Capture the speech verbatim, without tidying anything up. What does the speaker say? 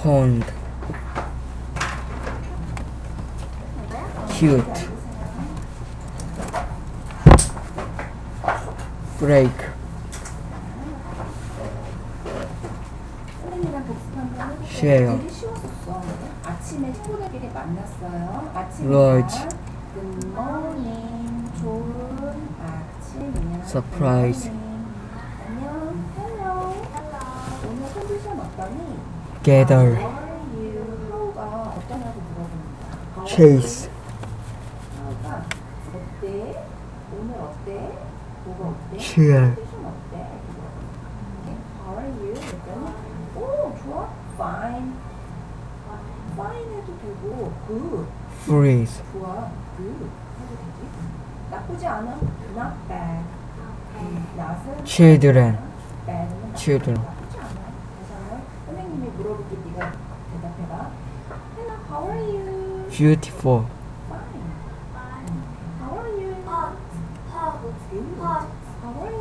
pond, cute, break, share, 되게 쉬웠었어. 아침에 친구들끼리 만났어요. 아침에 large, Good morning. 좋은 아침이야. surprise, 안녕. Hello. 오늘 컨디션 어떠니? gather, How are you? How가 어떠냐고 물어봅니다. chase, How가 어때? 오늘 어때? 뭐가 어때? cheer, 컨디션 어때? 이렇게. How are you? 그랬더니 오 좋아. Fine. Fine 해도 되고 Good. freeze, 좋아. Good 해도 되지. 나쁘지 않아. Not bad. 음, not은 children, bad는 나쁘지 children, 나쁘지 않아. 그래서 선생님이 물어볼 때 네가 대답해봐. Hello, how are you? beautiful, Fine. 음, How are you? Good. How are